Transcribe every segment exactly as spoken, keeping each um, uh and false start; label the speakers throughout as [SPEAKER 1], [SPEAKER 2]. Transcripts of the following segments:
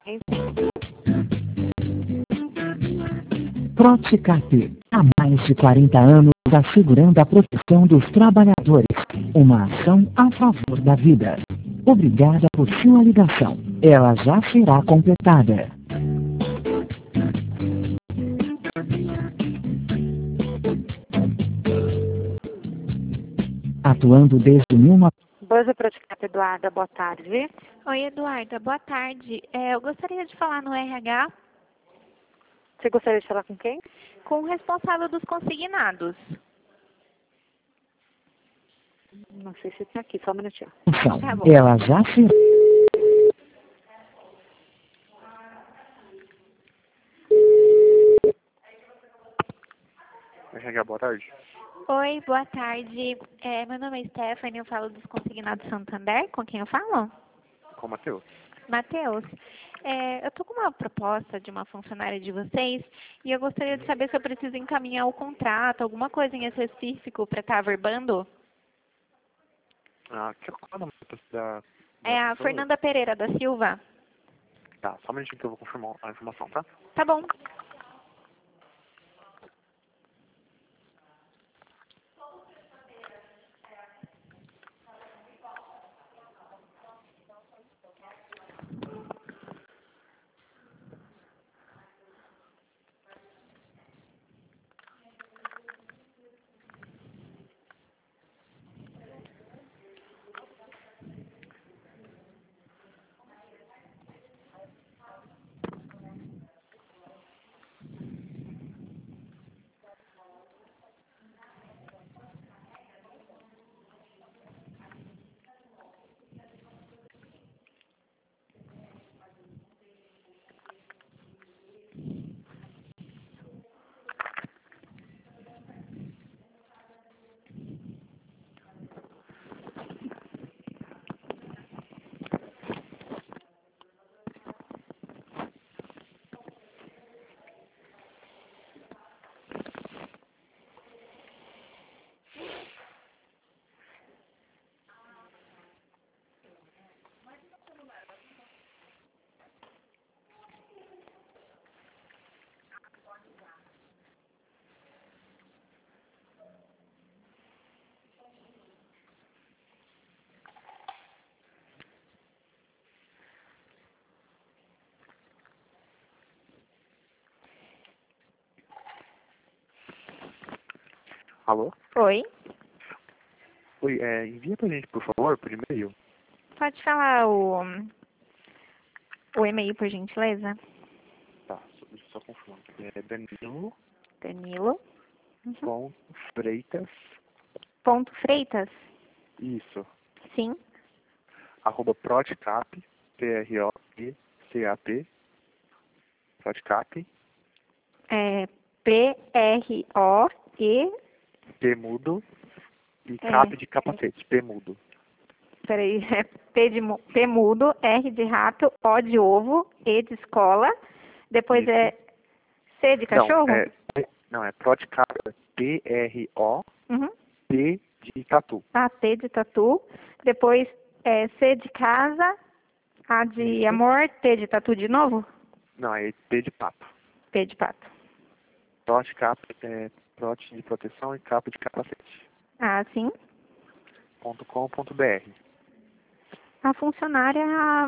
[SPEAKER 1] Proticap, há mais de quarenta anos assegurando a proteção dos trabalhadores. Uma ação a favor da vida. Obrigada por sua ligação. Ela já será completada. Atuando desde mil novecentos.
[SPEAKER 2] Buzzer Proticap, Eduarda, boa tarde.
[SPEAKER 3] Oi, Eduarda, boa tarde. É, eu gostaria de falar no R H
[SPEAKER 2] Você gostaria de falar com quem?
[SPEAKER 3] com o responsável dos consignados.
[SPEAKER 2] Não sei se tem aqui, só um minutinho.
[SPEAKER 3] Tá bom.
[SPEAKER 1] Ela já será.
[SPEAKER 4] R H, boa tarde.
[SPEAKER 3] Oi, boa tarde. É, meu nome é Stephanie, eu falo dos consignados Santander. Com quem eu falo?
[SPEAKER 4] Com o Matheus.
[SPEAKER 3] Matheus. É, eu estou com uma proposta de uma funcionária de vocês e eu gostaria de saber se eu preciso encaminhar o contrato, alguma coisa em específico para estar averbando.
[SPEAKER 4] Ah, qual é o nome da, da
[SPEAKER 3] É a
[SPEAKER 4] pessoa?
[SPEAKER 3] Fernanda Pereira da Silva.
[SPEAKER 4] Tá, só um minutinho que eu vou confirmar a informação, tá?
[SPEAKER 3] Tá bom.
[SPEAKER 4] Alô?
[SPEAKER 3] Oi.
[SPEAKER 4] Oi, é, envia pra gente, por favor, por e-mail.
[SPEAKER 3] Pode falar o, o e-mail, por gentileza?
[SPEAKER 4] Tá, só, deixa eu só confirmar. É Danilo
[SPEAKER 3] Danilo. Uhum.
[SPEAKER 4] ponto Freitas.
[SPEAKER 3] Ponto Freitas?
[SPEAKER 4] Isso.
[SPEAKER 3] Sim.
[SPEAKER 4] Arroba Proticap, P R O T C A P. Proticap,
[SPEAKER 3] É P R O E.
[SPEAKER 4] P mudo e
[SPEAKER 3] É,
[SPEAKER 4] cap de capacete, P mudo.
[SPEAKER 3] Peraí, é P, de, mu- P mudo, R de rato, O de ovo, E de escola. Depois
[SPEAKER 4] Isso.
[SPEAKER 3] é C de cachorro?
[SPEAKER 4] Não, é, não, é Proticap, P R O
[SPEAKER 3] Uhum.
[SPEAKER 4] T de tatu.
[SPEAKER 3] A, T de tatu. Depois é C de casa, A de
[SPEAKER 4] Isso.
[SPEAKER 3] amor, T de tatu de novo?
[SPEAKER 4] Não, é P de papo.
[SPEAKER 3] P de pato.
[SPEAKER 4] Proticap, é prote de proteção e capa de capacete.
[SPEAKER 3] Ah, sim.
[SPEAKER 4] ponto com ponto br.
[SPEAKER 3] A funcionária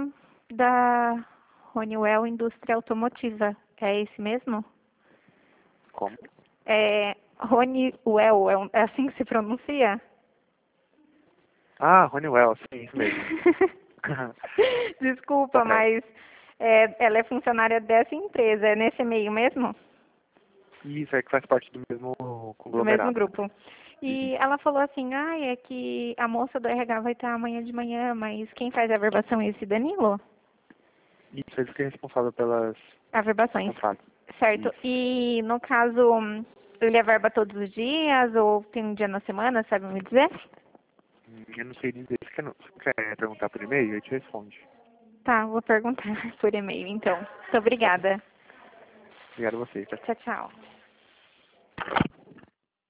[SPEAKER 3] da Honeywell Indústria Automotiva. É esse mesmo?
[SPEAKER 4] Como?
[SPEAKER 3] É Honeywell, é, um- é assim que se pronuncia?
[SPEAKER 4] Ah, Honeywell, sim, isso mesmo.
[SPEAKER 3] Desculpa,
[SPEAKER 4] Tá certo.
[SPEAKER 3] mas é, ela é funcionária dessa empresa. É nesse meio mesmo?
[SPEAKER 4] Isso, é que faz parte do mesmo
[SPEAKER 3] Do
[SPEAKER 4] conglomerado.
[SPEAKER 3] mesmo grupo. E ela falou assim, ah, é que a moça do R H vai estar amanhã de manhã, mas quem faz a averbação é esse Danilo?
[SPEAKER 4] Isso, ele que é responsável pelas
[SPEAKER 3] Averbações.
[SPEAKER 4] contratos.
[SPEAKER 3] Certo.
[SPEAKER 4] Isso.
[SPEAKER 3] E no caso, hum, ele averba todos os dias ou tem um dia na semana, sabe me dizer?
[SPEAKER 4] Hum, Eu não sei dizer. Você quer, não- você quer perguntar por e-mail? Eu te responde.
[SPEAKER 3] Tá, vou perguntar por e-mail então. Muito obrigada.
[SPEAKER 4] Obrigado a você. Tchau, tchau.
[SPEAKER 3] Tchau, tchau.